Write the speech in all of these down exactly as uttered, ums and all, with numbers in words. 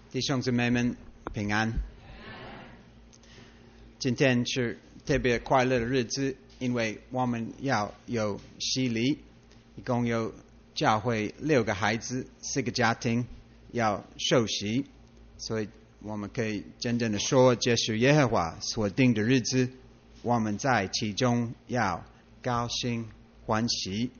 弟兄姊妹们平安。今天是特别快乐的日子，因为我们要有洗礼，一共有教会六个孩子，四个家庭要受洗，所以我们可以真正的说，这是耶和华所定的日子，我们在其中要高兴欢喜。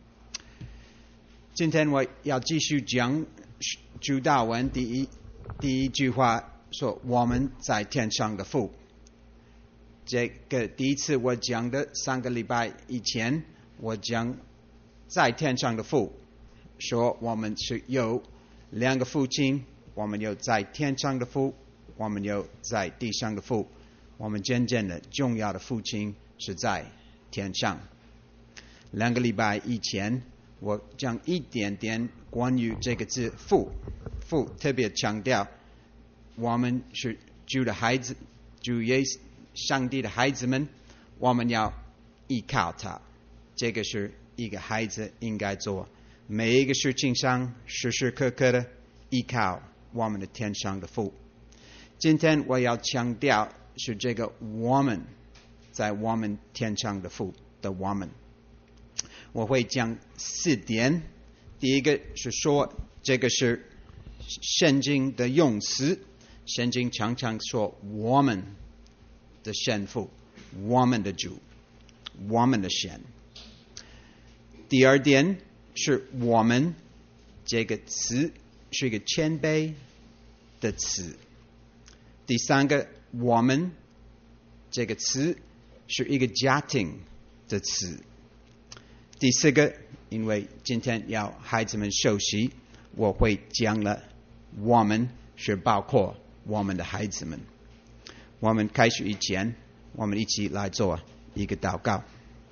今天我要继续讲主祷文第一第一句话，说我们在天上的父。这个第一次我讲的三个礼拜以前，我讲在天上的父，说我们是有两个父亲，我们有在天上的父，我们有在地上的父，我们真正的重要的父亲是在天上。两个礼拜以前我讲一点点关于这个字父，父特别强调我们是主的孩子，主耶稣上帝的孩子们，我们要依靠他，这个是一个孩子应该做，每一个事情上时时刻刻的依靠我们的天上的父。今天我要强调是这个我们在我们天上的父的我们，我会讲四点。第一个是说这个是圣经的用词，圣经常常说我们的神父，我们的主，我们的神。第二点是我们这个词是一个谦卑的词。第三个，我们这个词是一个家庭的词。第四个，因为今天要孩子们受洗，我会讲了我们是包括我们的孩子们。我们开始以前，我们一起来做一个祷告。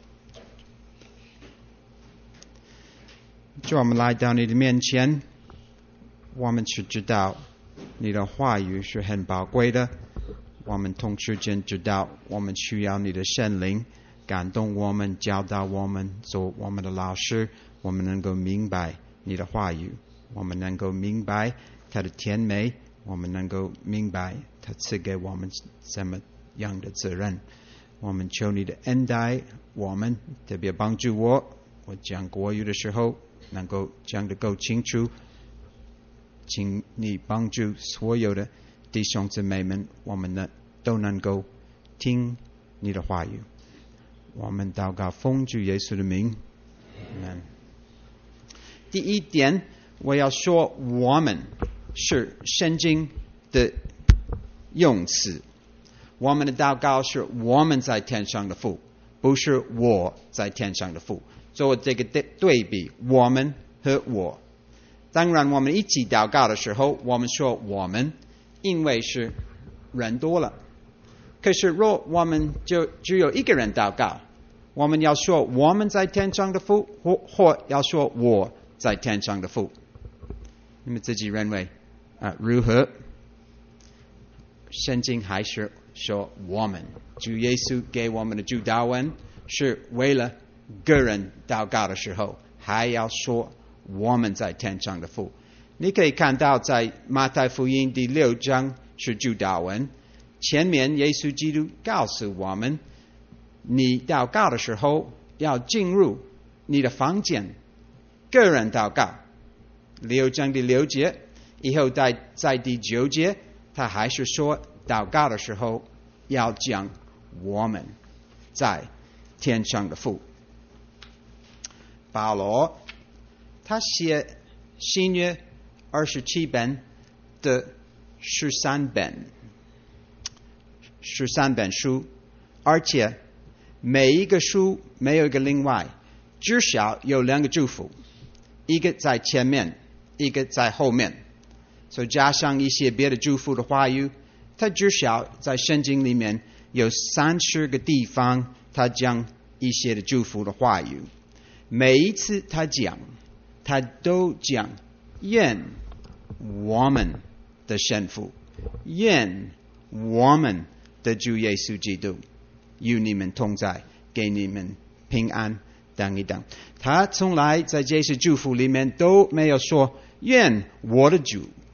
主，我们来到你的面前，我们是知道你的话语是很宝贵的，我们同时间知道我们需要你的圣灵感动我们，教导我们，做我们的老师，我们能够明白你的话语，我们能够明白它的甜美，我们能够明白他赐给我们什么样的责任。我们求你的恩待我们，特别帮助我，我讲国语的时候能够讲得够清楚，请你帮助所有的弟兄姊妹们，我们呢都能够听你的话语。我们祷告奉主耶稣的名，阿们。第一点我要说，我们是圣经的用词。我们的祷告是我们在天上的父，不是我在天上的父。做这个对比，我们和我。当然我们一起祷告的时候，我们说我们，因为是人多了。可是若我们就只有一个人祷告，我们要说我们在天上的父，或或要说我在天上的父。你们自己认为啊，如何？圣经还是说我们，主耶稣给我们的主祷文是为了个人祷告的时候，还要说我们在天上的父。你可以看到在马太福音第六章是主祷文，前面耶稣基督告诉我们，你祷告的时候要进入你的房间，个人祷告。六章第六节以后在在第九节，他还是说祷告的时候要讲我们在天上的父。保罗他写新约二十七本的十三本十三本书，而且每一个书没有一个另外，至少有两个祝福，一个在前面，一个在后面，所以加上一些别的祝福的话语，他至少在圣经里面有三十个地方他讲一些的祝福的话语。每一次他讲，他都讲愿我们的神父，愿我们的主耶稣基督与你们同在，给你们平安等一等。他从来在这些祝福里面都没有说愿我的主，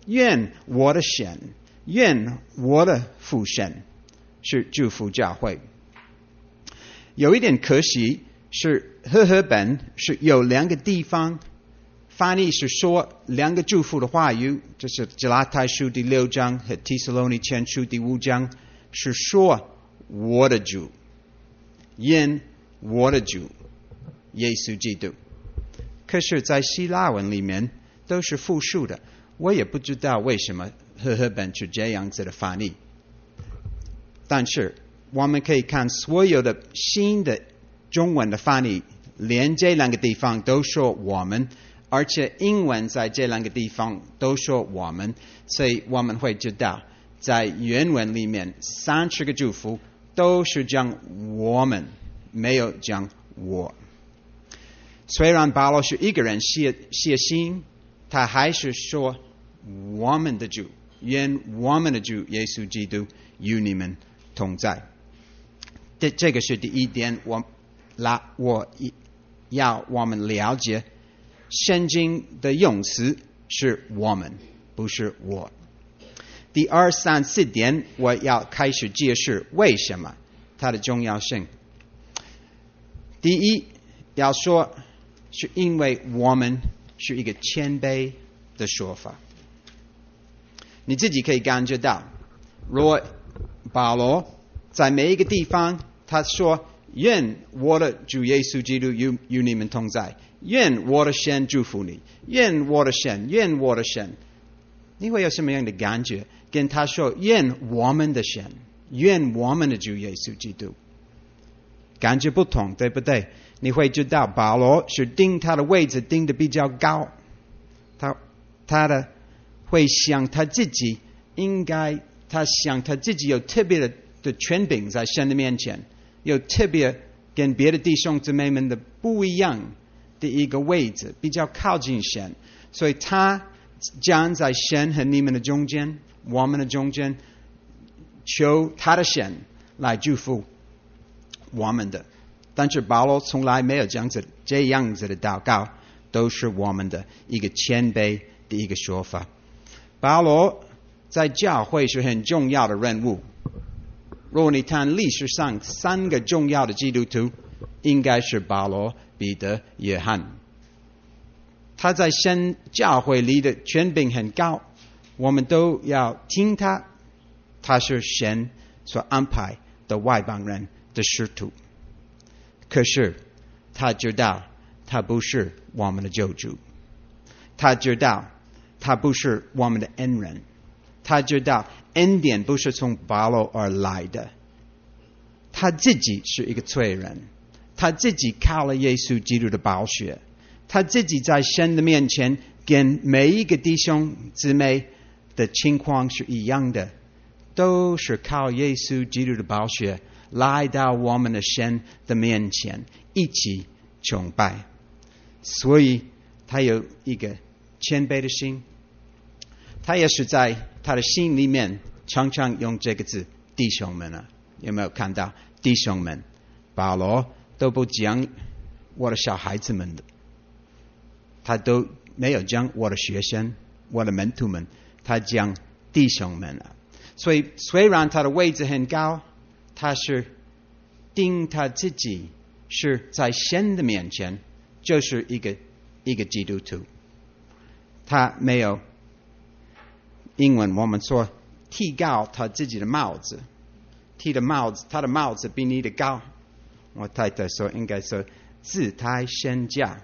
愿我的神，愿我的父神是祝福教会。有一点可惜是和合本是有两个地方翻译是说两个祝福的话语，就是加拉太书第六章和提撒罗尼前书第五章是说我的主，因我的主耶稣基督。可是在希腊文里面都是复数的，我也不知道为什么和合本是这样子的翻译。但是我们可以看所有的新的中文的翻译，连这两个地方都说我们，而且英文在这两个地方都说我们，所以我们会知道在原文里面三十个祝福都是讲我们，没有讲我。虽然保罗是一个人写写信，他还是说我们的主，愿我们的主耶稣基督与你们同在。这这个是第一点，我来我要我们了解圣经的用词是我们，不是我。第二三四点我要开始解释为什么它的重要性。第一要说是因为我们是一个谦卑的说法。你自己可以感觉到，若保罗在每一个地方他说愿我的主耶稣基督与与你们同在，愿我的神祝福你，愿我的神，愿我的神，你会有什么样的感觉？跟他说愿我们的神，愿我们的主耶稣基督，感觉不同，对不对？你会知道保罗是定他的位置定的比较高，他他的会想他自己应该，他想他自己有特别的的权柄在神的面前，有特别跟别的弟兄姊妹们的不一样的一个位置，比较靠近神，所以他站在神和你们的中间，我们的中间，求他的神来祝福我们的。但是保罗从来没有这样子这样子的祷告，都是我们的一个谦卑的一个说法。保罗在教会是很重要的人物。如果你看历史上三个重要的基督徒，应该是保罗、彼得、约翰。他在神教会里的权柄很高，我们都要听他。他是神所安排的外邦人的使徒。可是他知道他不是我们的救主，他知道他不是我们的恩人，他知道恩典不是从保罗而来的，他自己是一个罪人，他自己靠了耶稣基督的宝血，他自己在神的面前跟每一个弟兄姊妹的情况是一样的，都是靠耶稣基督的宝血来到我们的神的面前一起崇拜。所以他有一个谦卑的心，他也是在他的心里面常常用这个字弟兄们啊，有没有看到弟兄们？保罗都不讲我的小孩子们的，他都没有讲我的学生我的门徒们，他讲弟兄们啊。所以虽然他的位置很高，他是定他自己是在神的面前就是一个一个基督徒，他没有英文我们说剃高他自己的帽子，剃的帽子，他的帽子比你的高。我太太说应该说自抬身价。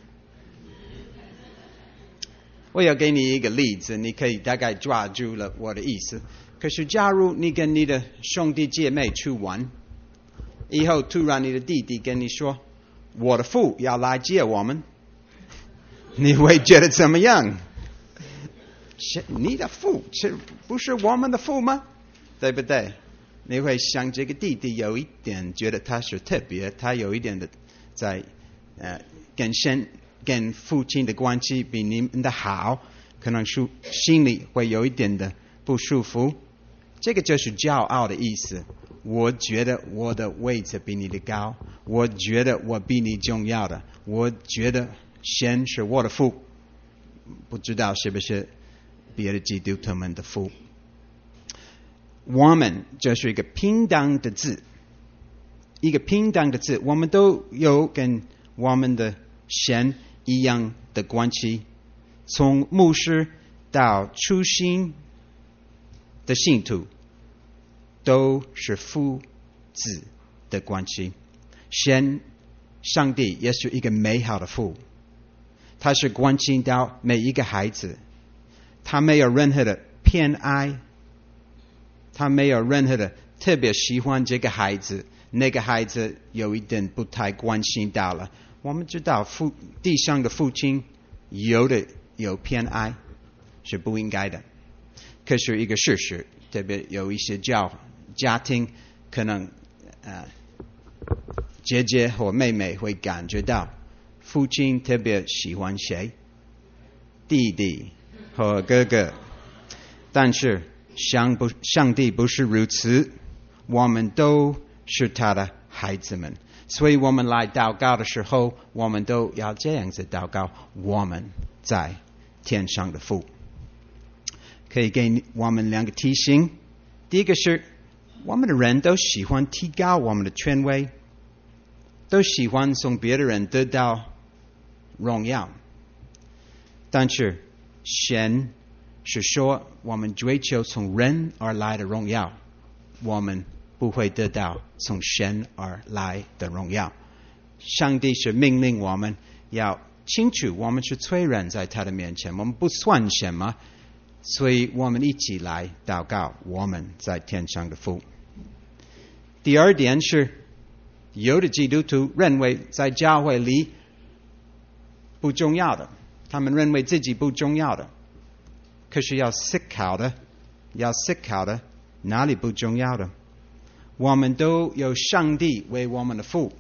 我要给你一个例子，你可以大概抓住了我的意思。可是假如你跟你的兄弟姐妹去玩，以后突然你的弟弟跟你说我的父要来接我们，你会觉得怎么样？你的父是不是我们的父吗？对不对？你会想这个弟弟有一点觉得他是特别，他有一点的在呃跟神跟父亲的关系比你们的好，可能是心里会有一点的不舒服。这个就是骄傲的意思。我觉得我的位置比你的高，我觉得我比你重要的，我觉得神是我的父。不知道是不是别的基督徒们的父。我们就是一个平等的字，一个平等的字，我们都有跟我们的神一样的关系。从牧师到初心的信徒，都是父子的关系。神上帝也是一个美好的父，他是关心到每一个孩子，他没有任何的偏爱，他没有任何的特别喜欢这个孩子，那个孩子有一点不太关心到了。我们知道父地上的父亲有的有偏爱是不应该的，可是一个事实，特别有一些教家庭可能呃姐姐或妹妹会感觉到父亲特别喜欢谁，弟弟和哥哥，但是上不上帝不是如此，我们都是他的孩子们，所以我们来祷告的时候，我们都要这样子祷告：我们在天上的父。可以给我们两个提醒。第一个是，我们的人都喜欢提高我们的权威，都喜欢从别的人得到荣耀，但是神是说，我们追求从人而来的荣耀，我们不会得到从神而来的荣耀。上帝是命令我们要清楚，我们是罪人，在他的面前我们不算什么，所以我们一起来祷告我们在天上的父。第二点是，有的基督徒认为在教会里不重要的，他们认为自己不重要的，可是要思考的，要思考的，哪里不重要的？我们都有上帝为我们的父，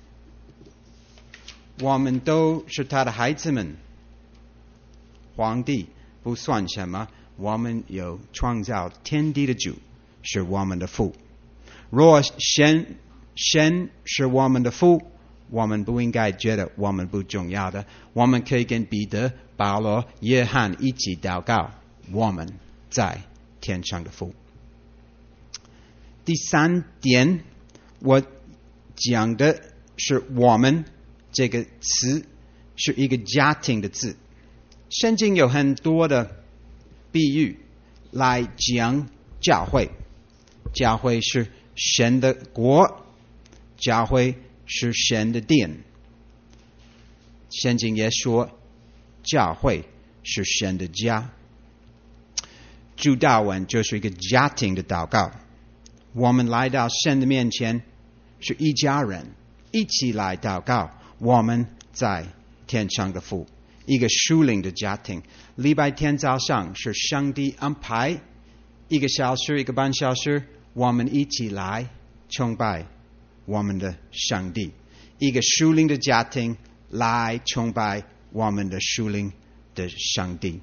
我们都是他的孩子们。皇帝不算什么，我们有创造天地的主是我们的父。若神神是我们的父，我们不应该觉得我们不重要的。我们可以跟彼得、保罗、约翰一起祷告，我们在天上的父。第三点，我讲的是我们这个词是一个家庭的字。圣经有很多的比喻来讲教会，教会是神的国，教会是神的殿。圣经也说，教会是神的家。主祷文就是一个家庭的祷告。我们来到神的面前是一家人，一起来祷告我们在天上的父。一个属灵的家庭。礼拜天早上是上帝安排一个小时一个半小时，我们一起来崇拜我们的上帝。一个属灵的家庭来崇拜我们的属灵的上帝。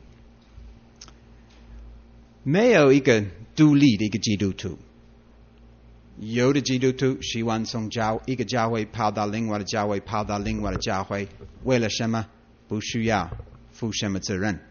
没有一个独立的一个基督徒。有的基督徒喜欢从教一个教会跑到另外的教会，跑到另外的教会，为了什么？不需要负什么责任。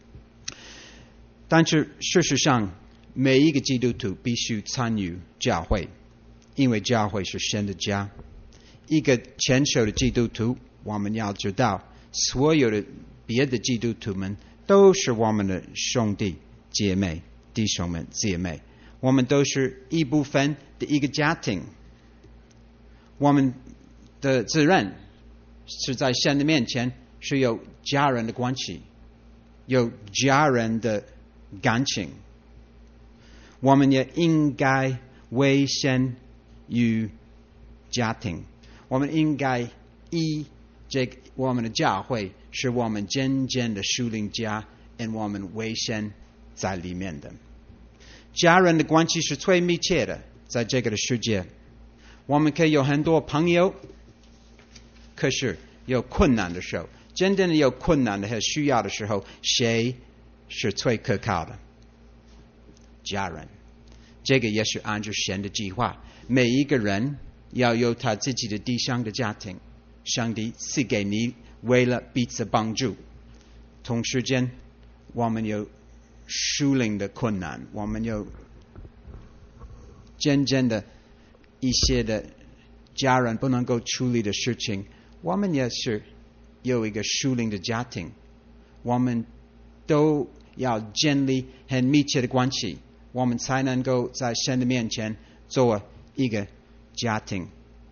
但是事实上，每一个基督徒必须参与教会，因为教会是神的家。一个虔守的基督徒，我们要知道，所有的别的基督徒们都是我们的兄弟姐妹、弟兄们姐妹，我们都是一部分的一个家庭。我们的责任是在神的面前是有家人的关系，有家人的感情。我们也应该为神与家庭，我们应该以这个我们的教会是我们真正的属灵家，而我们为神在里面的。家人的关系是最密切的，在这个的世界，我们可以有很多朋友，可是有困难的时候，真正的有困难的和需要的时候，谁是最可靠的？家人。这个也是按照神的计划，每一个人要有他自己的地上的家庭，上帝赐给你为了彼此帮助。同时间，我们有属灵的困难，我们有渐渐的一些的家人不能够处理的事情，我们也是有一个属灵的家庭，我们都要建立很密切的关系，我们才能够在神的面前做一个家庭。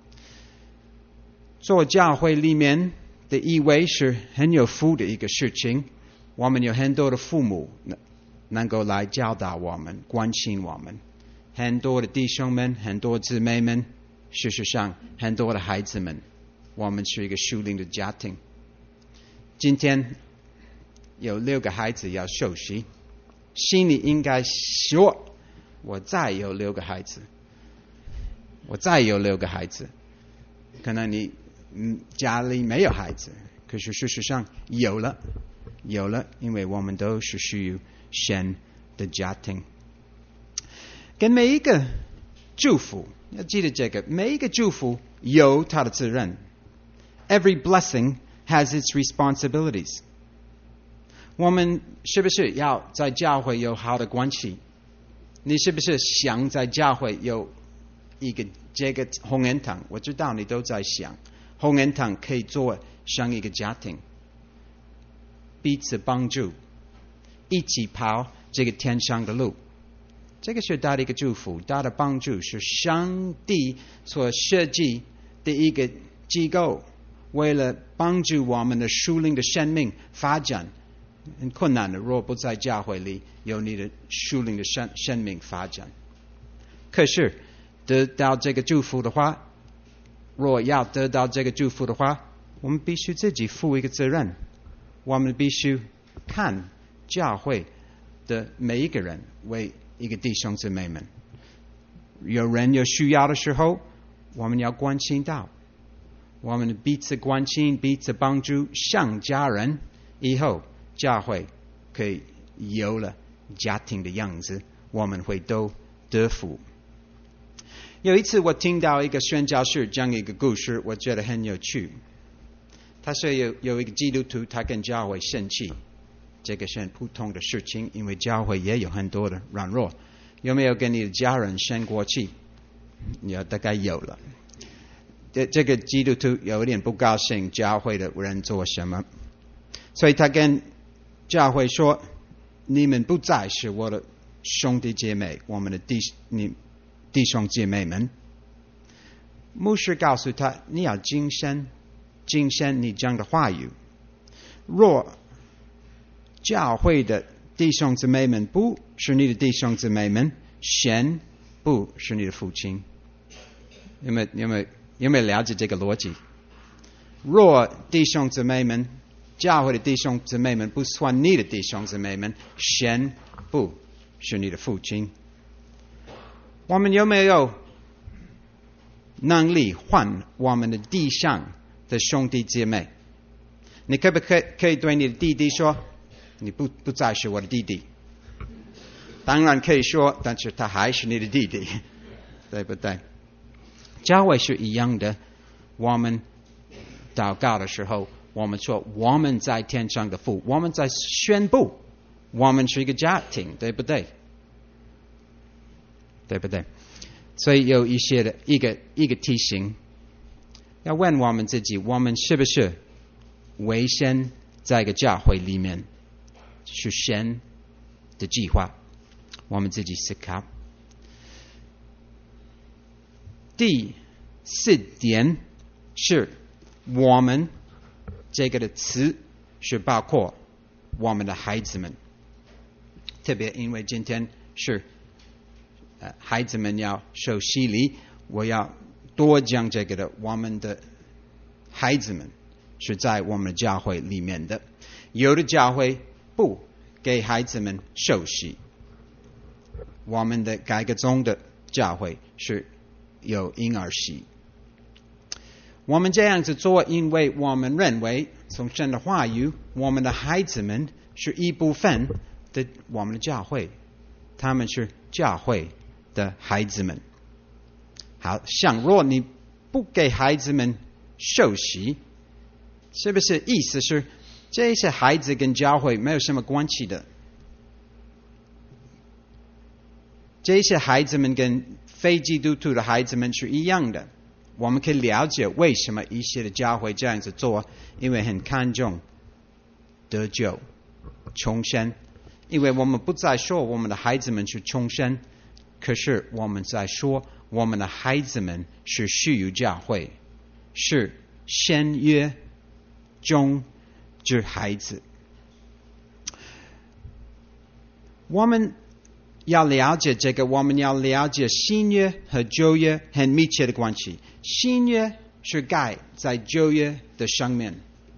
做教会里面的一位是很有福的一个事情，我们有很多的父母能够来教导我们，关心我们，很多的弟兄们，很多姊妹们，事实上很多的孩子们，我们是一个属灵的家庭。今天有六个孩子要受洗，心里应该说，我再有六个孩子，我再有六个孩子。可能你嗯家里没有孩子，可是事实上有了，有了，因为我们都是属于神的家庭。跟每一个祝福，要记得这个，每一个祝福有它的责任。Every blessing has its responsibilities. 我们是不是要在教会有好的关系？你是不是想在教会有一个这个红恩堂？我知道你都在想，红恩堂可以做像一个家庭，彼此帮助，一起跑这个天上的路。这个是大的一个祝福，大的帮助是上帝所设计的一个机构，为了帮助我们的属灵的生命发展。很困难的，若不在教会里有你的属灵的生生命发展。可是得到这个祝福的话，若要得到这个祝福的话，我们必须自己负一个责任。我们必须看教会的每一个人为一个弟兄姊妹们，有人有需要的时候，我们要关心到，我们彼此关心，彼此帮助，像家人，以后教会可以有了家庭的样子，我们会都得福。有一次我听到一个宣教士讲一个故事，我觉得很有趣。他说有有一个基督徒，他跟教会生气，这个是很普通的事情，因为教会也有很多的软弱。有没有跟你的家人生过气？有，大概有了。这这个基督徒有点不高兴教会的人做什么，所以他跟教会说：“你们不再是我的兄弟姐妹，我们的弟你弟兄姐妹们。”牧师告诉他：“你要谨慎，谨慎你讲的话语。若教会的弟兄姊妹们不是你的弟兄姊妹们，神不是你的父亲。”有没有有没有有没有了解这个逻辑？若弟兄姊妹们，教会的弟兄姊妹们不算你的弟兄姊妹们，神不是你的父亲。我们有没有能力换我们的地上的兄弟姐妹？你可不可以可以对你的弟弟说，你不不再是我的弟弟？当然可以说，但是他还是你的弟弟，对不对？教会是一样的，我们祷告的时候，我们说我们在天上的父，我们在宣布我们是一个家庭，对不对？对不对？所以有一些的一个一个提醒，要问我们自己，我们是不是委身在一个教会里面，是神的计划？我们自己思考。第四点是我们这个的词是包括我们的孩子们，特别因为今天是呃孩子们要受洗礼，我要多讲这个的。我们的孩子们是在我们的教会里面的，有的教会不给孩子们受洗，我们的改革中的教会是有婴儿洗。我们这样子做，因为我们认为从神的话语，我们的孩子们是一部分的我们的教会，他们是教会的孩子们。好，像若你不给孩子们受洗，是不是意思是这些孩子跟教会没有什么关系的？ 这些孩子们跟非基督徒的孩子们是一样的。我们可以了解为什么一些的教会这样子做，因为很看重得救、重生。因为我们不再说我们的孩子们是重生，可是我们在说我们的孩子们是属于教会，是新约中之孩子。我们要了解这个，我们要了解新约和旧约很密切的关系。新约是盖在旧约的上面，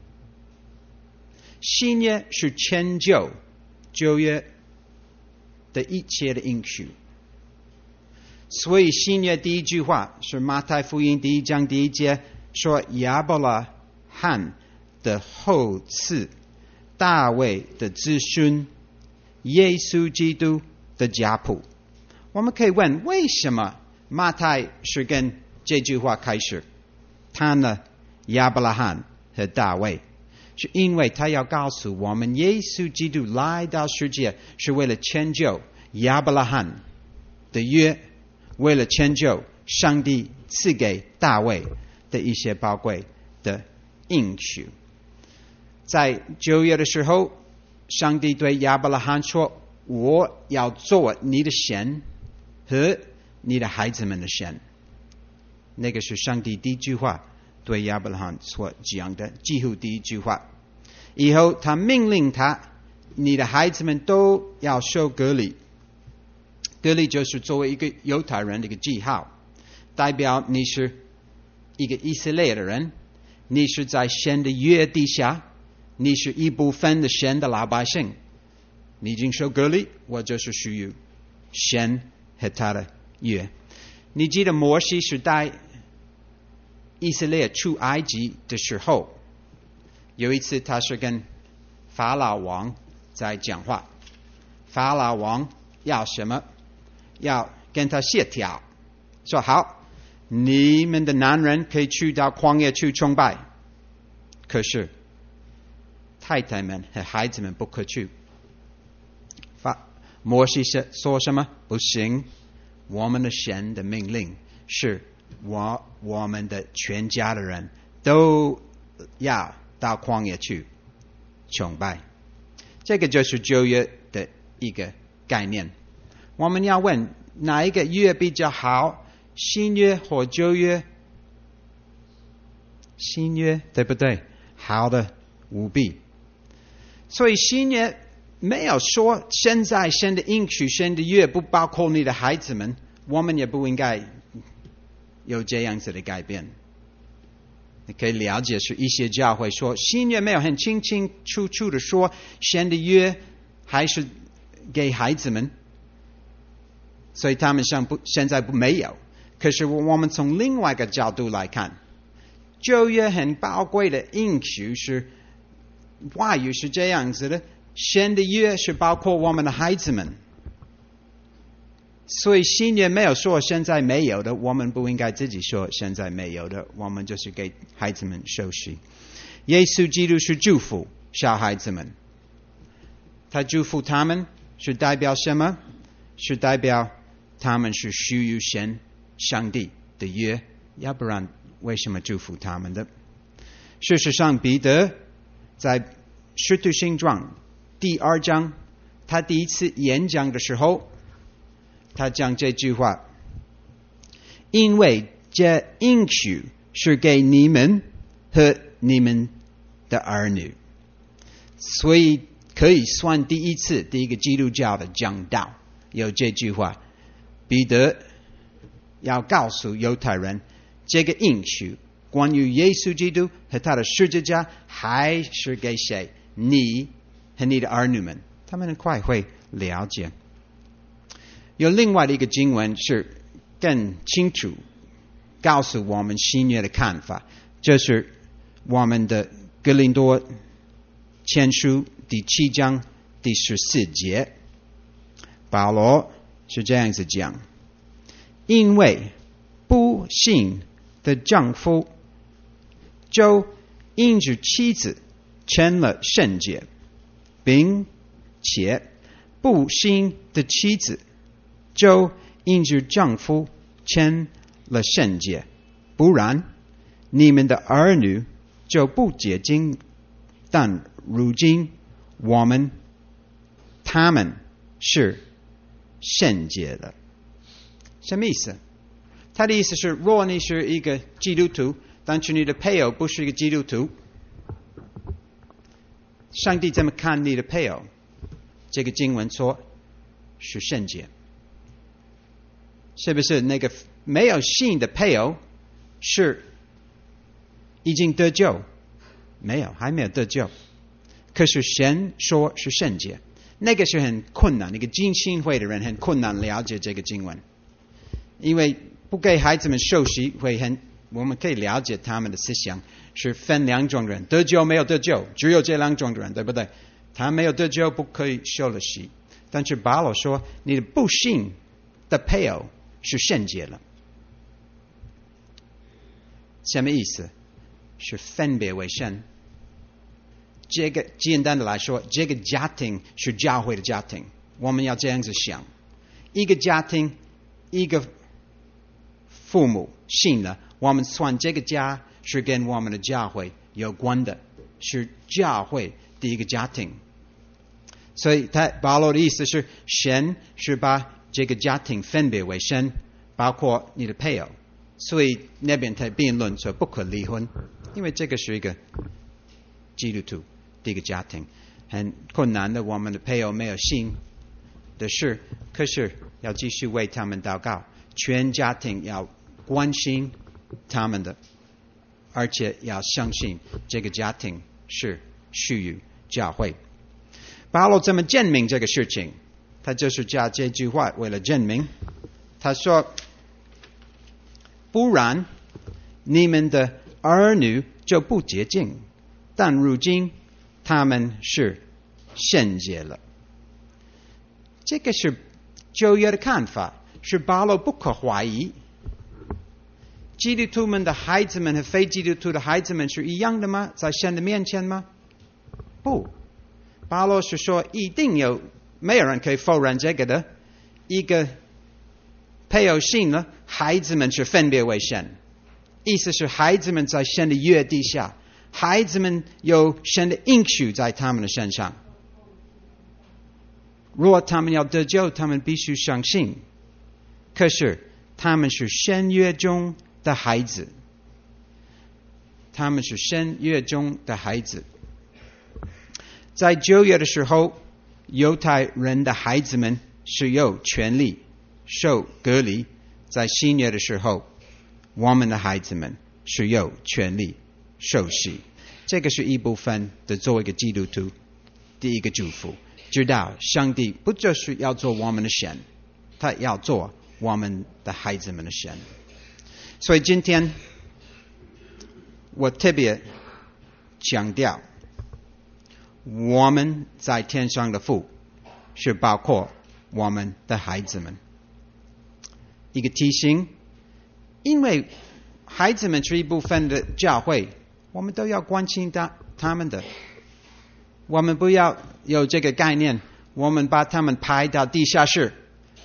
新约是迁就旧约的一切的应许。所以新约第一句话是马太福音第一章第一节，说亚伯拉罕的后嗣，大卫的子孙，耶稣基督的家谱。我们可以问，为什么马太是跟这句话开始？他呢，亚伯拉罕和大卫，是因为他要告诉我们，耶稣基督来到世界是为了迁就亚伯拉罕的约，为了迁就上帝赐给大卫的一些宝贵的应许。在旧约的时候，上帝对亚伯拉罕说，我要做你的神和你的孩子们的神。那个是上帝第一句话对亚伯拉罕所讲的，几乎第一句话。以后他命令他，你的孩子们都要受割礼。割礼就是作为一个犹太人的一个记号，代表你是一个以色列的人，你是在神的约底下，你是一部分的神的老百姓。你已经受割礼，我就是属于神和他的约。你记得摩西是带以色列出埃及的时候，有一次他是跟法老王在讲话，法老王要什么？要跟他协调，说好，你们的男人可以去到旷野去崇拜，可是太太们和孩子们不可去。法摩西说什么？不行，我们的神的命令是我我们的全家的人都要到旷野去崇拜。这个就是旧约的一个概念。我们要问哪一个约比较好？新约或旧约？新约，对不对？好的无比。所以新约没有说现在神的应许、神的约不包括你的孩子们，我们也不应该有这样子的改变。你可以了解是一些教会说新约没有很清清楚楚的说神的约还是给孩子们，所以他们现不现在不没有。可是我们从另外一个角度来看，旧约很宝贵的应许是话语是这样子的，神的约是包括我们的孩子们，所以新约没有说现在没有的，我们不应该自己说现在没有的，我们就是给孩子们受洗。耶稣基督是祝福小孩子们，他祝福他们是代表什么？是代表他们是属于神上帝的约，要不然为什么祝福他们的？事实上，彼得在使徒行传第二章，他第一次演讲的时候，他讲这句话：因为这应许是给你们和你们的儿女，所以可以算第一次第一个基督教的讲道有这句话。彼得要告诉犹太人，这个应许关于耶稣基督和他的十字架还是给谁？你和你的儿女们，他们很快会了解。有另外的一个经文是更清楚告诉我们新约的看法，就是我们的哥林多前书第七章第十四节，保罗是这样子讲：因为不信的丈夫就因着妻子成了圣洁，并且不信的妻子就因着丈夫签了圣洁，不然你们的儿女就不洁净。但如今我们他们是圣洁的。什么意思？他的意思是，若你是一个基督徒，但是你的配偶不是一个基督徒，上帝怎么看你的配偶？这个经文说是圣洁，是不是？那个没有信的配偶是已经得救？没有，还没有得救。可是神说是圣洁，那个是很困难，那个浸信会的人很困难了解这个经文，因为不给孩子们受洗会很，我们可以了解他们的思想是分两种人，得救没有得救，只有这两种人，对不对？他没有得救不可以受了洗，但是保罗说你的不信的配偶是圣洁了，什么意思？是分别为圣。这个简单的来说，这个家庭是教会的家庭，我们要这样子想：一个家庭，一个父母信了，我们算这个家是跟我们的教会有关的，是教会的一个家庭。所以他保罗的意思是，神是把这个家庭分别为圣，包括你的配偶。所以那边他辩论说不可离婚，因为这个是一个基督徒的一个家庭，很困难的。我们的配偶没有信的事，可是要继续为他们祷告，全家庭要关心他们的，而且要相信这个家庭是属于教会。保罗怎么证明这个事情？他就是加这句话，为了证明。他说：不然你们的儿女就不洁净，但如今他们是圣洁了。这个是旧约的看法，是保罗不可怀疑。基督徒们的孩子们和非基督徒的孩子们是一样的吗？在神的面前吗？不，保罗是说一定有，没有人可以否认这个的。一个配偶信了，孩子们是分别为圣，意思是孩子们在神的约底下，孩子们有神的应许在他们的身上。若他们要得救，他们必须相信。可是他们是神约中的孩子，他们是神约中的孩子。在旧约的时候，犹太人的孩子们是有权利受隔离；在新约的时候，我们的孩子们是有权利受洗。这个是一部分的作为一个基督徒第一个祝福，知道上帝不就是要做我们的神，他要做我们的孩子们的神。所以今天我特别强调，我们在天上的父是包括我们的孩子们。一个提醒，因为孩子们是一部分的教会，我们都要关心他他们的。我们不要有这个概念，我们把他们排到地下室。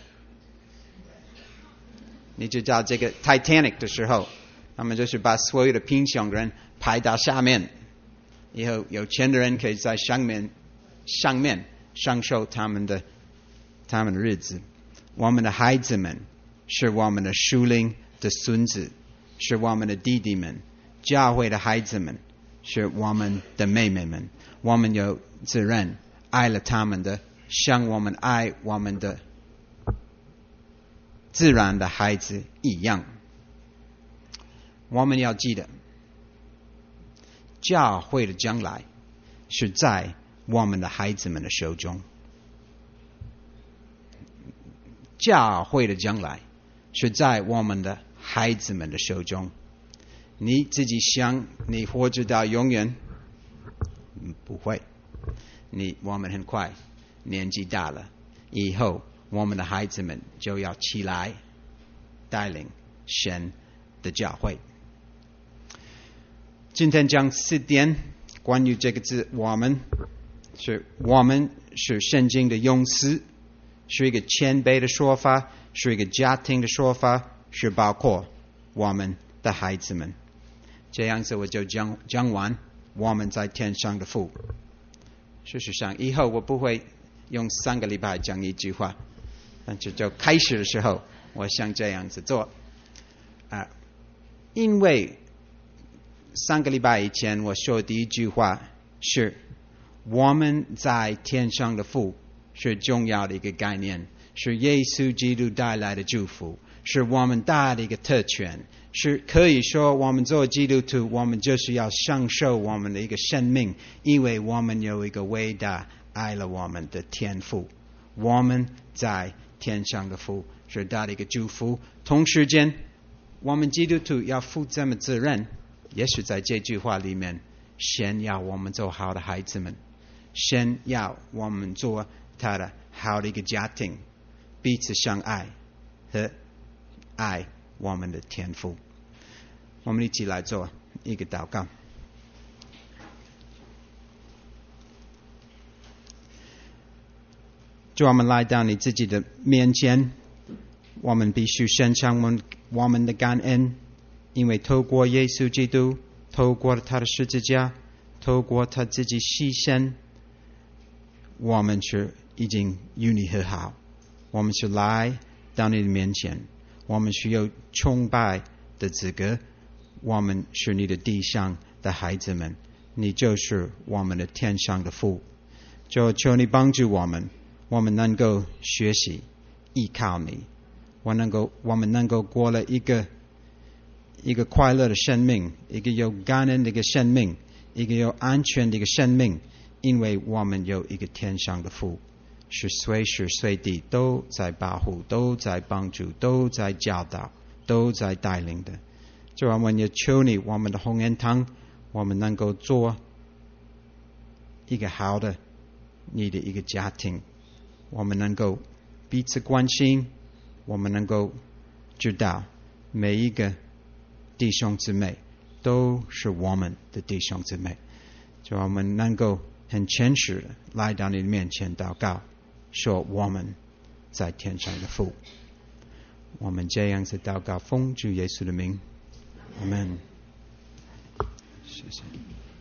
你知道这个 Titanic 的时候，他们就是把所有的贫穷人排到下面，以后有钱的人可以在上面上面享受他们的他们的日子。我们的孩子们是我们的属灵的孙子，是我们的弟弟们，教会的孩子们是我们的妹妹们。我们有责任爱了他们的，像我们爱我们的自然的孩子一样。我们要记得，教会的将来是在我们的孩子们的手中。教会的将来是在我们的孩子们的手中。你自己想你活着到永远？不会。你我们很快年纪大了，以后我们的孩子们就要起来带领神的教会。今天讲四点关于这个字，我们是我们是圣经的用词， 是一个谦卑的说法，是一个家庭的说法，是包括我们的孩子们。这样子我就讲讲完我们在天上的父。事实上，以后我不会用三个礼拜讲一句话，但是就开始的时候，我想这样子做啊，因为三个礼拜以前我说的第一句话是我们在天上的父是重要的一个概念，是耶稣基督带来的祝福，是我们大的一个特权，是可以说我们作为基督徒，我们就是要享受我们的一个生命，因为我们有一个伟大爱了我们的天父，我们在天上的父是大的一个祝福。同时间我们基督徒要负这么责任，也是在这句话里面，先要我们做好的孩子们，先要我们做他的好的一个家庭，彼此相爱和爱我们的天父。我们一起来做一个祷告。主，我们来到你自己的面前，我们必须献上我们我们的感恩，因为透过耶稣基督，透过他的十字架，透过他自己牺牲，我们是已经与你和好，我们是来到你的面前，我们是有崇拜的资格，我们是你的地上的孩子们，你就是我们的天上的父。就求你帮助我们，我们能够学习依靠你，我能够我们能够过了一个一个快乐的生命，一个有感恩的一个生命，一个有安全的一个生命，因为我们有一个天上的父，是随时随地都在保护，都在帮助，都在教导，都在带领的。就我们也求你，我们的红恩堂，我们能够做一个好的你的一个家庭，我们能够彼此关心，我们能够知道每一个弟兄姊妹都是我们的弟兄姊妹，就我们能够很诚实的来到你的面前祷告，说我们在天上的父。我们这样子祷告，奉主耶稣的名，阿们。谢谢。